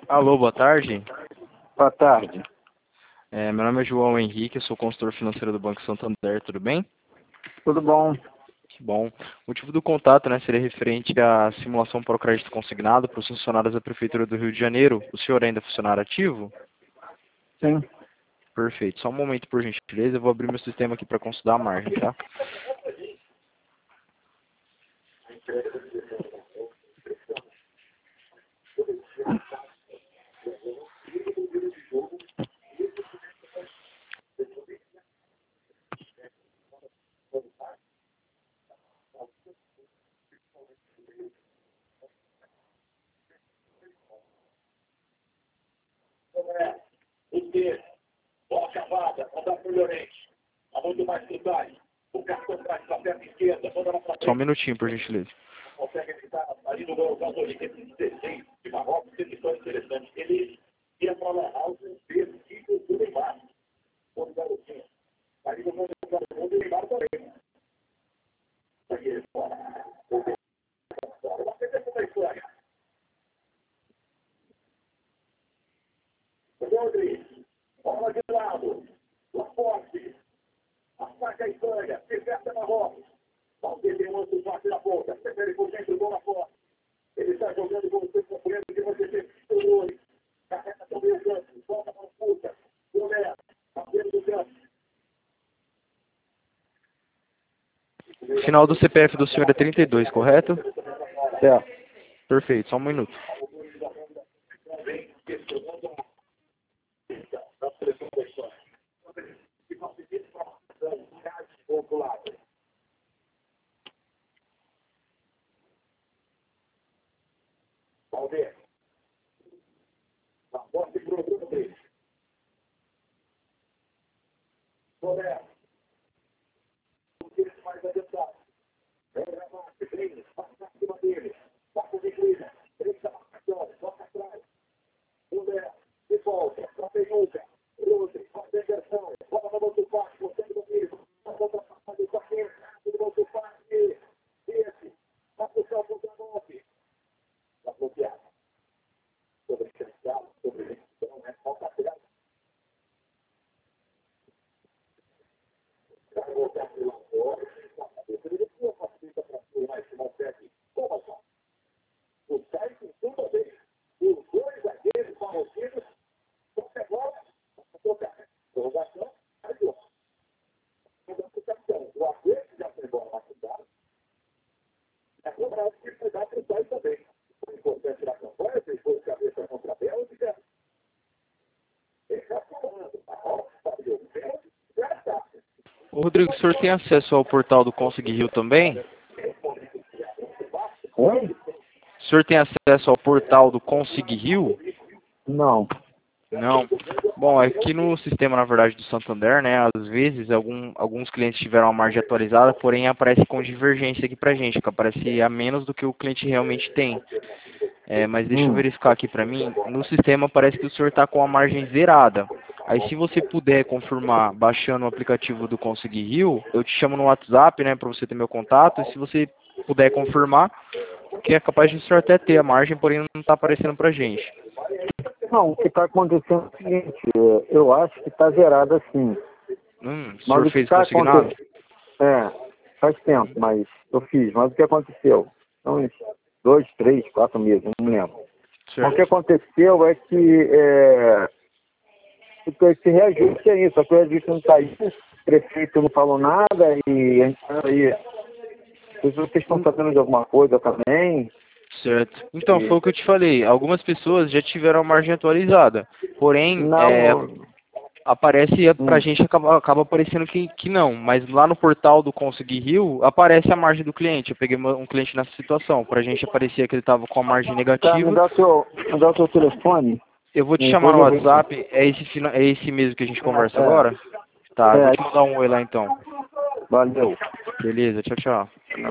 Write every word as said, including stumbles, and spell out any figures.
Alô, boa tarde. Boa tarde. É, meu nome é João Henrique, eu sou consultor financeiro do Banco Santander, tudo bem? Tudo bom? Que bom. O motivo do contato, né, seria referente à simulação para o crédito consignado para os funcionários da Prefeitura do Rio de Janeiro. O senhor ainda é funcionário ativo? Sim. Perfeito. Só um momento, por gentileza, eu vou abrir meu sistema aqui para consultar a margem, tá? Só um minutinho, por gentileza. Final do C P F do senhor é trinta e dois, correto? Certo. Perfeito, só um minuto. Ô, Rodrigo, o senhor tem acesso ao portal do Conseg Rio também? Oi? O senhor tem acesso ao portal do Conseg Rio? Não. Não. Bom, aqui no sistema, na verdade, do Santander, né, às vezes algum, alguns clientes tiveram a margem atualizada, porém aparece com divergência aqui pra gente, que aparece a menos do que o cliente realmente tem. É, mas deixa eu Hum. verificar aqui pra mim. No sistema parece que o senhor está com a margem zerada. Aí se você puder confirmar baixando o aplicativo do Conseg Rio, eu te chamo no WhatsApp, né, para você ter meu contato. E se você puder confirmar, que é capaz de o senhor até ter a margem, porém não está aparecendo pra gente. Não, o que está acontecendo é o seguinte, é, eu acho que está zerado assim. Hum, o Mas senhor o que fez está consignado? acontecendo... É, faz tempo, mas eu fiz. Mas o que aconteceu? São uns dois, três, quatro meses, não me lembro. Mas o que Certo. aconteceu é que é, esse reajuste é isso, a reajuste não está aí, o prefeito não falou nada e a gente tá aí. Se vocês estão sabendo de alguma coisa também. Certo. Então, foi E, o que eu te falei. Algumas pessoas já tiveram a margem atualizada. Porém, é, não. aparece pra Hum. gente, acaba, acaba aparecendo que, que não. Mas lá no portal do Conseg Rio, aparece a margem do cliente. Eu peguei uma- um cliente nessa situação. Pra gente aparecia que ele estava com a margem Tá, me negativa. dá o teu, me dá o teu telefone. Eu vou te chamar Depois no eu vou. WhatsApp. É esse, fina- é esse mesmo que a gente conversa É, agora? Tá, eu vou é, te mandar um oi lá então. valeu. Beleza, tchau, tchau.